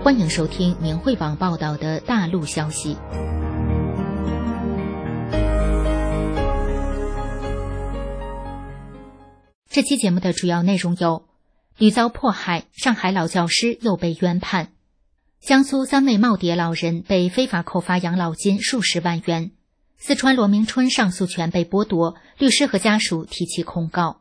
欢迎收听明慧网报道的大陆消息。这期节目的主要内容有：屡遭迫害，上海老教师又被冤判；江苏3位耄耋老人被非法扣发养老金数十万元；四川罗明春上诉权被剥夺，律师和家属提起控告。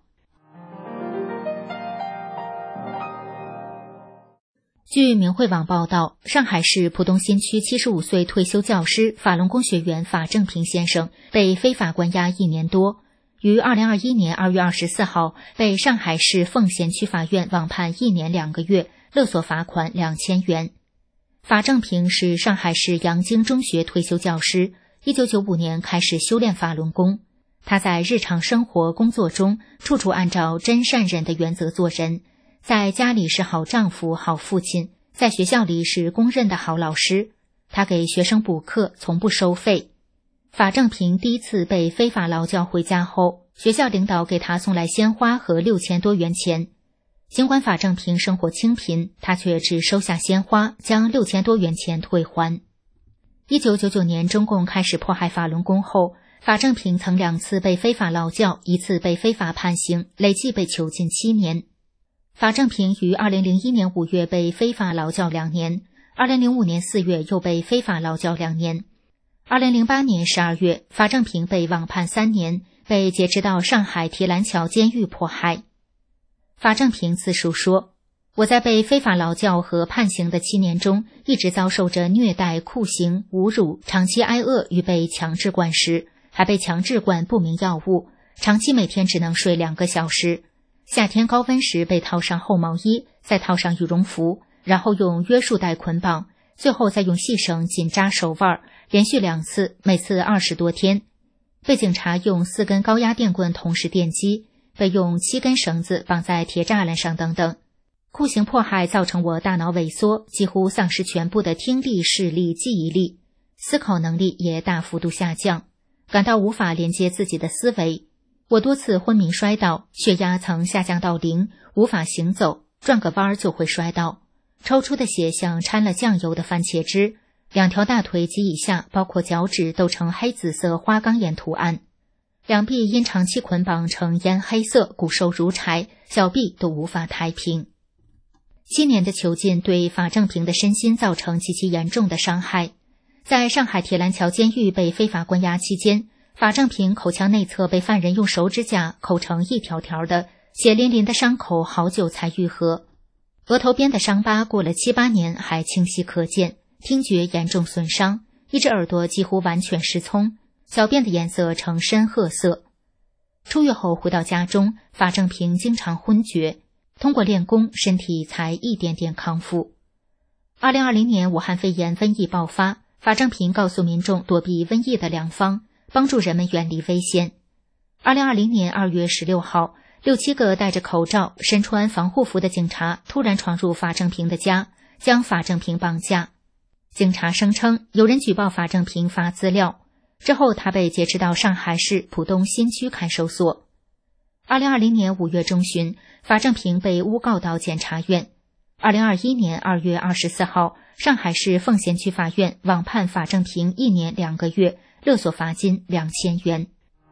据明慧网报道，上海市浦东新区75岁退休教师法轮功学员法正平先生被非法关押1年多，于2021年2月24号被上海市奉贤区法院网判1年2个月，勒索罚款2000元。法正平是上海市杨京中学退休教师，1995年开始修炼法轮功。他在日常生活工作中处处按照真善忍的原则做人，在家里是好丈夫、好父亲，在学校里是公认的好老师。他给学生补课，从不收费。法正平第一次被非法劳教回家后，学校领导给他送来鲜花和6000多元钱。尽管法正平生活清贫，他却只收下鲜花，将6000多元钱退还。1999年中共开始迫害法轮功后，法正平曾2次被非法劳教，1次被非法判刑，累计被囚禁7年。法正平于2001年5月被非法劳教2年，2005年4月又被非法劳教2年。2008年12月，法正平被网判3年，被劫持到上海铁栏桥监狱迫害。法正平自述说：“我在被非法劳教和判刑的7年中，一直遭受着虐待、酷刑、侮辱，长期挨饿与被强制灌食，还被强制灌不明药物，长期每天只能睡2个小时。夏天高温时被套上厚毛衣，再套上羽绒服，然后用约束带捆绑，最后再用细绳紧扎手腕，连续2次，每次20多天。被警察用4根高压电棍同时电击，被用7根绳子绑在铁栅栏上等等。酷刑迫害造成我大脑萎缩，几乎丧失全部的听力、视力、记忆力，思考能力也大幅度下降，感到无法连接自己的思维。我多次昏迷摔倒，血压曾下降到0，无法行走，转个弯就会摔倒。抽出的血像掺了酱油的番茄汁，2条大腿及以下，包括脚趾都呈黑紫色花岗岩图案。两臂因长期捆绑呈烟黑色，骨瘦如柴，小臂都无法抬平。7年的囚禁对法正平的身心造成极其严重的伤害。在上海铁栏桥监狱被非法关押期间，法正平口腔内侧被犯人用手指甲抠成一条条的血淋淋的伤口，好久才愈合。额头边的伤疤过了7、8年还清晰可见，听觉严重损伤，一只耳朵几乎完全失聪，小便的颜色呈深褐色。出狱后回到家中，法正平经常昏厥，通过练功，身体才一点点康复。2020年武汉肺炎瘟疫爆发，法正平告诉民众躲避瘟疫的良方，帮助人们远离危险。2020年2月16号，6、7个戴着口罩、身穿防护服的警察突然闯入法正平的家，将法正平绑架。警察声称有人举报法正平发资料，之后他被劫持到上海市浦东新区看守所。2020年5月中旬，法正平被诬告到检察院。2021年2月24号，上海市奉贤区法院网判法正平1年2个月，勒索罚金2000元。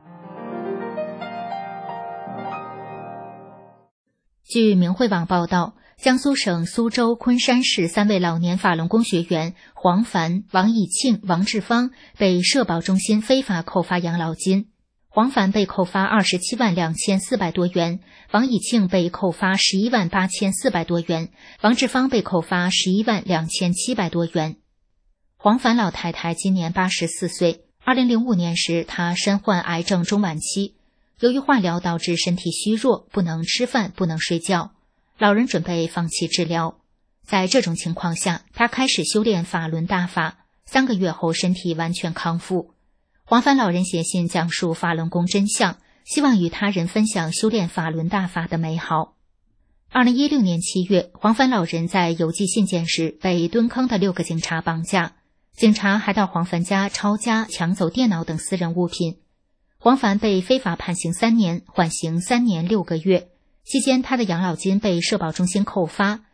据明慧网报道，江苏省苏州、昆山市3位老年法轮功学员黄凡、王以庆、王志芳被社保中心非法扣发养老金。黄凡被扣发27万2400多元，王以庆被扣发11万8400多元，王志芳被扣发11万2700多元。黄凡老太太今年84岁，2005年时她身患癌症中晚期，由于化疗导致身体虚弱，不能吃饭，不能睡觉，老人准备放弃治疗。在这种情况下，她开始修炼法轮大法，3个月后身体完全康复。黄凡老人写信讲述法轮功真相，希望与他人分享修炼法轮大法的美好。2016年7月，黄凡老人在邮寄信件时被蹲坑的6个警察绑架，警察还到黄凡家抄家、抢走电脑等私人物品。黄凡被非法判刑3年，缓刑3年6个月，期间他的养老金被社保中心扣发，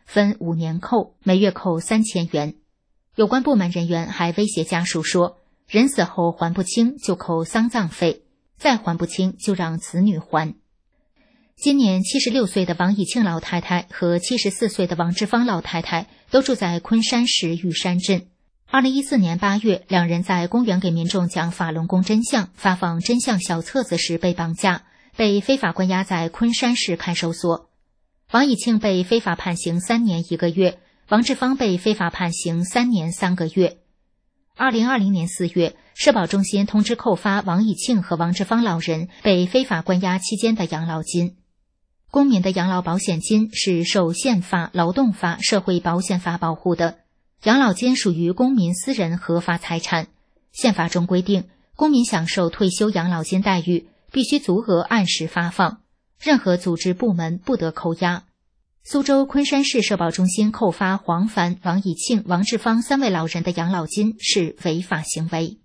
分5年扣，每月扣3000元。有关部门人员还威胁家属说，人死后还不清就扣丧葬费，再还不清就让子女还。今年76岁的王以庆老太太和74岁的王志芳老太太都住在昆山市玉山镇。2014年8月，两人在公园给民众讲法轮功真相、发放真相小册子时被绑架，被非法关押在昆山市看守所。王以庆被非法判刑3年1个月，王志芳被非法判刑3年3个月。2020年4月，社保中心通知扣发王以庆和王志芳老人被非法关押期间的养老金。公民的养老保险金是受宪法、劳动法、社会保险法保护的，养老金属于公民私人合法财产。宪法中规定，公民享受退休养老金待遇必须足额按时发放，任何组织部门不得扣押。苏州昆山市社保中心扣发黄凡、王以庆、王志芳3位老人的养老金是违法行为。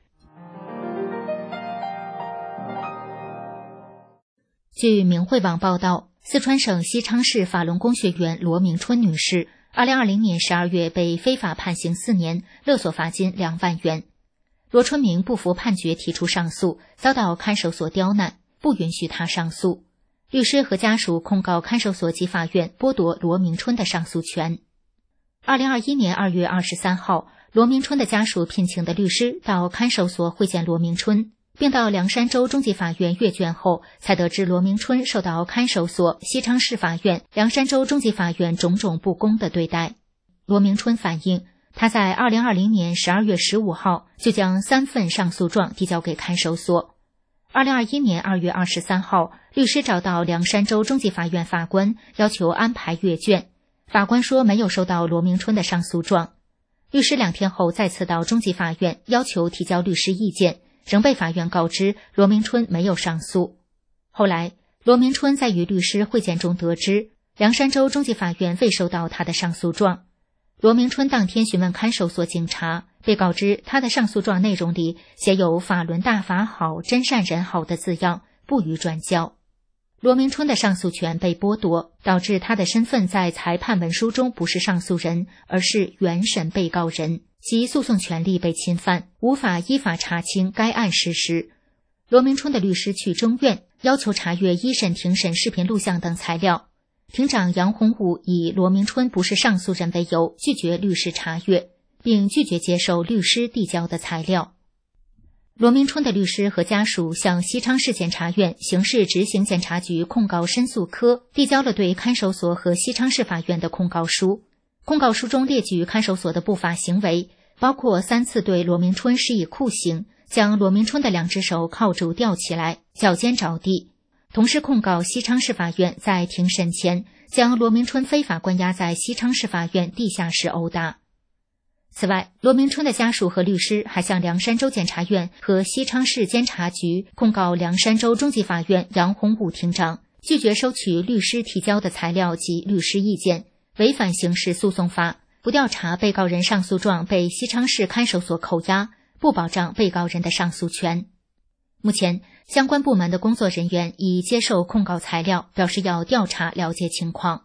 据明慧网报道，四川省西昌市法轮功学员罗明春女士2020年12月被非法判刑4年，勒索罚金2万元。罗春明不服判决提出上诉，遭到看守所刁难，不允许他上诉。律师和家属控告看守所及法院剥夺罗明春的上诉权。2021年2月23号，罗明春的家属聘请的律师到看守所会见罗明春，并到凉山州中级法院阅卷后，才得知罗明春受到看守所、西昌市法院、凉山州中级法院种种不公的对待。罗明春反映，他在2020年12月15号就将3份上诉状递交给看守所。2021年2月23号，律师找到凉山州中级法院法官，要求安排阅卷。法官说没有收到罗明春的上诉状。律师2天后再次到中级法院，要求提交律师意见，仍被法院告知罗明春没有上诉。后来，罗明春在与律师会见中得知，凉山州中级法院未收到他的上诉状。罗明春当天询问看守所警察，被告知他的上诉状内容里写有法轮大法好、真善人好的字样，不予转交。罗明春的上诉权被剥夺，导致他的身份在裁判文书中不是上诉人，而是原审被告人，其诉讼权利被侵犯，无法依法查清该案事实。罗明春的律师去中院，要求查阅一审庭审视频录像等材料。庭长杨洪武以罗明春不是上诉人为由，拒绝律师查阅，并拒绝接受律师递交的材料。罗明春的律师和家属向西昌市检察院刑事执行检察局控告申诉科递交了对看守所和西昌市法院的控告书。控告书中列举看守所的不法行为，包括3次对罗明春施以酷刑，将罗明春的2只手铐住吊起来，脚尖着地。同时控告西昌市法院在庭审前将罗明春非法关押在西昌市法院地下室殴打。此外，罗明春的家属和律师还向凉山州检察院和西昌市监察局控告凉山州中级法院杨洪武庭长拒绝收取律师提交的材料及律师意见，违反刑事诉讼法，不调查被告人上诉状被西昌市看守所扣押，不保障被告人的上诉权。目前，相关部门的工作人员已接受控告材料，表示要调查了解情况。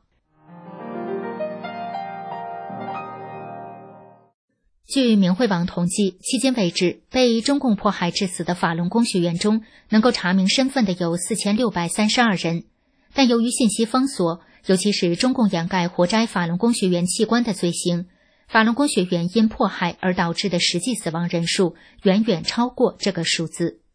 据明慧网统计，迄今为止，被中共迫害致死的法轮功学员中，能够查明身份的有4632人。但由于信息封锁，尤其是中共掩盖活摘法轮功学员器官的罪行，法轮功学员因迫害而导致的实际死亡人数远远超过这个数字。